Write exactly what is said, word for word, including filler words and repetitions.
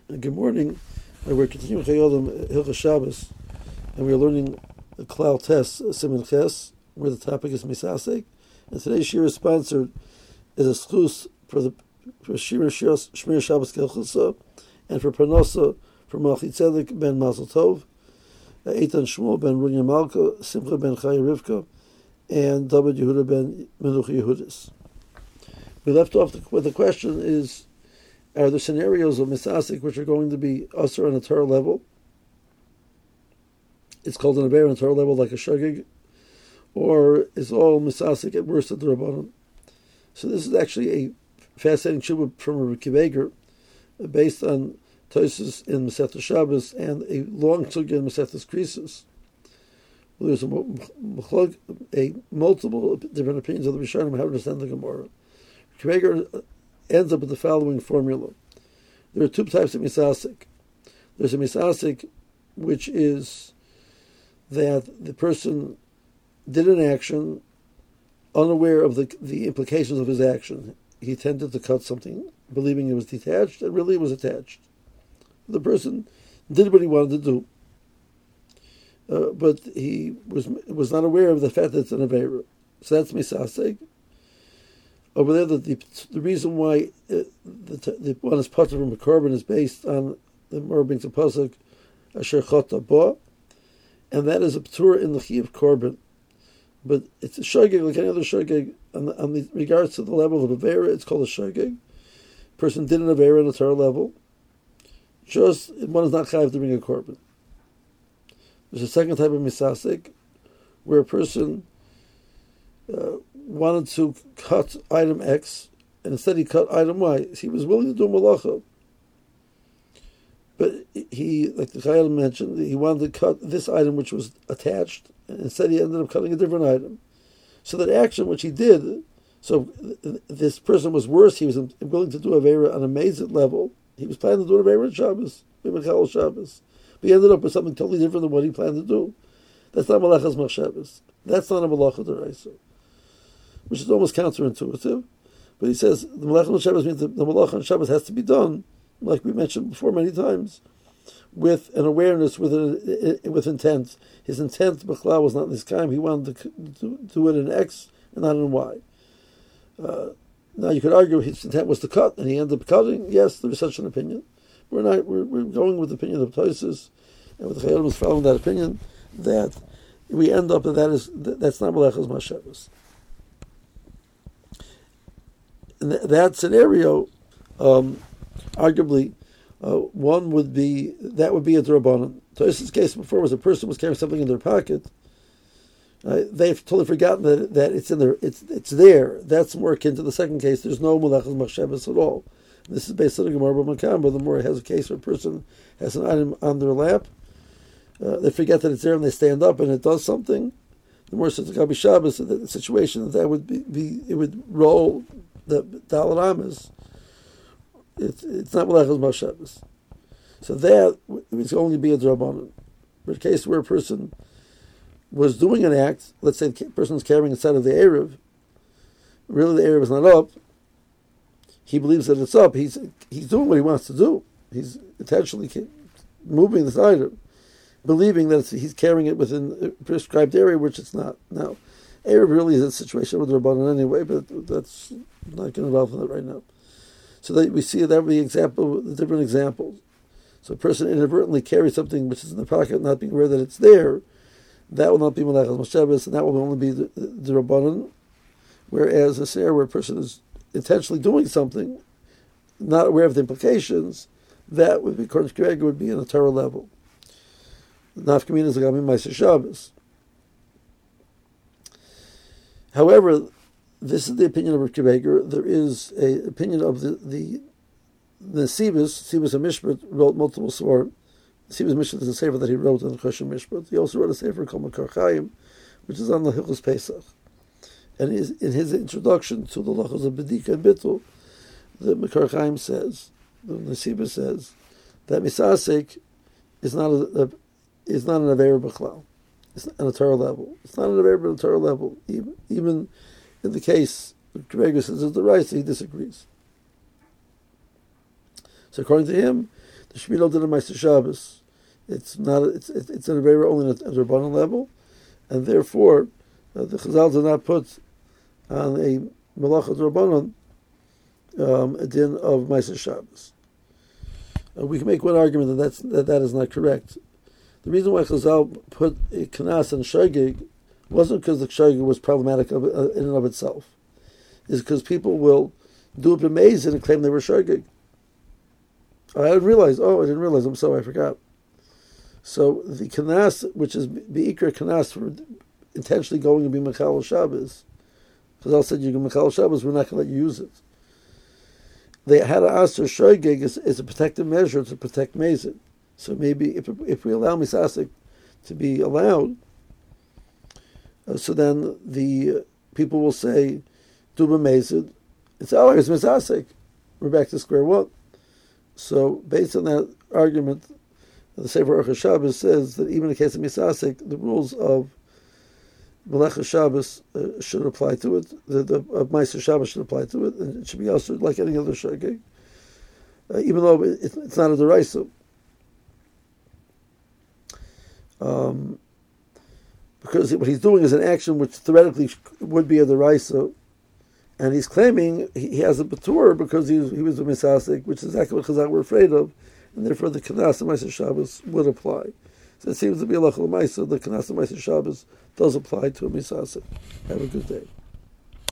Good morning. Uh, we're continuing Chayodim Hilchos Shabbos, and we're learning the Klal Test Siman Ches, where the topic is Misasek. And today's shir is sponsored is a schus for the for Shir Shmir Shabbos Kelchusa, and for Parnasa for Malchi Tzedek ben Mazel Tov, uh, Eitan Shmuel ben Runya Malka, Simcha ben Chai Rivka, and David Yehuda ben Menuch Yehudis. We left off the, with the question is, are there scenarios of misasik which are going to be usher on a Torah level? It's called an aver on a Torah level, like a shagig, or is all misasik at worst at the Rabbanon? So this is actually a fascinating shubha from Rabbi Kiveger, based on Tosis in Masechtas Shabbos and a long sugya in Masechtas Krisus. There's a, a multiple different opinions of the Rishonim how to understand the Gemara. Kiveger ends up with the following formula. There are two types of misasik. There's a misasik which is that the person did an action unaware of the the implications of his action. He tended to cut something, believing it was detached, and really it was attached. The person did what he wanted to do, uh, but he was was not aware of the fact that it's an aveira. So that's misasik. Over there, that the, the reason why uh, the, the one is part from a korban is based on the Gemara brings a pasuk asher chata ba, and that is a p'tur in the chi of korban. But it's a shogeg like any other shogeg. On, the, on the regards to the level of avera, it's called a shogeg. Person did an avera on a Torah level. Just one is not chayav to bring a korban. There's a second type of misasik, where a person Uh, wanted to cut item X, and instead he cut item Y. He was willing to do malacha, but he, like the Chayil mentioned, he wanted to cut this item which was attached, and instead he ended up cutting a different item. So that action which he did, so th- this person was worse. He was willing to do avera on a mazit level. He was planning to do an avera on Shabbos, Mimachal Shabbos, but he ended up with something totally different than what he planned to do. That's not malachas machshavos. That's not a malacha d'oraisa, which is almost counterintuitive. But he says the Malach on Shabbos means that the Malach on Shabbos has to be done, like we mentioned before many times, with an awareness, with a, with intent. His intent, B'chlal, was not in this time. He wanted to do, do it in X and not in Y. Uh, now you could argue his intent was to cut, and he ended up cutting. Yes, there is such an opinion. We're not. We're, we're going with the opinion of Tosis, and with the Chayyim was following that opinion, that we end up that that is that's not Malachas Mashavos. In that scenario, um, arguably, uh, one would be, that would be a D'Rabbanan. Tosis' case before was a person was carrying something in their pocket. Uh, they've totally forgotten that that it's in their, it's it's there. That's more akin to the second case. There's no Malachas Machshavos at all. This is based on the Gemara B'Makam, but the more it has a case where a person has an item on their lap, uh, they forget that it's there and they stand up and it does something. The more says the Gabi Shabbos, the situation that that would be, be it would roll the Dalet Amos, it's it's not Malachas Machshavos. So that would only be a D'Rabbanan. For a case where a person was doing an act, let's say the person is carrying inside of the Erev, really the Erev is not up, he believes that it's up, he's he's doing what he wants to do. He's intentionally moving this item, believing that it's, he's carrying it within a prescribed area, which it's not. Now, Erev really is a situation with Rabbanan anyway, but that's not going to involve in that right now. So that we see that would be example, the different examples. So a person inadvertently carries something which is in the pocket, not being aware that it's there. That will not be Malachas Machshavos, and that will only be the, the, the Rabbanan. Whereas a scenario where a person is intentionally doing something, not aware of the implications, that would be, according to Kiveger, would be on a Torah level. Nafkamina is Gami Ma'aser Shabbos. However, this is the opinion of Rav Kiveger. There is an opinion of the the the Sibus. Sibus and Mishpat wrote multiple svarim. Sibus Mishpat is a sefer that he wrote on the Choshen Mishpat. He also wrote a sefer called Makar Chaim, which is on the Hilchos Pesach. And his, in his introduction to the Lachos of Bedika and Bittul, the Makar Chaim says, the Sibus says, that Misasek is not a, a is not an Aveir B'chlal. It's on a Torah level. It's not an Aveir on a Torah level. Even, even in the case, Kiveger says it's the right, he disagrees. So according to him, the Shmita did a Meiser Shabbos. It's not. It's it's an Avera only at a Rabbanan level, and therefore uh, the Chazal did not put on a Malachat Rabbanan um, a din of Meiser Shabbos. Uh, we can make one argument that that's, that that is not correct. The reason why Chazal put a Kanas on Shogeg wasn't because the Shogeg was problematic of, uh, in and of itself. It's because people will do a b'mezid and claim they were Shogeg. I didn't realize. Oh, I didn't realize. I'm sorry, I forgot. So the Kanas, which is Be'ikra Kanas for intentionally going to be Mechal Shabbos, Chazal said you can Mechal Shabbos, we're not going to let you use it. They had to ask their Shogeg is, is a protective measure to protect Mezid. So maybe if if we allow Misasik to be allowed, uh, so then the uh, people will say, Duba Mezid, it's oh, it's Misasik. We're back to square one. So based on that argument, the Sefer Orcha Shabbos says that even in the case of Misasik, the rules of Melecha Shabbos uh, should apply to it. The, the of Meiser Shabbos should apply to it, and it should be also like any other Shogeg, uh, even though it, it's not a deraisa. Um, because what he's doing is an action which theoretically would be a deraisa, and he's claiming he, he has a Batur because he was, he was a Misasik, which is exactly what Chazal were afraid of, and therefore the Kanas of Meiser Shabbos would apply. So it seems to be a Lachal Maisa, the Kanas of Meiser Shabbos does apply to a Misasik. Have a good day.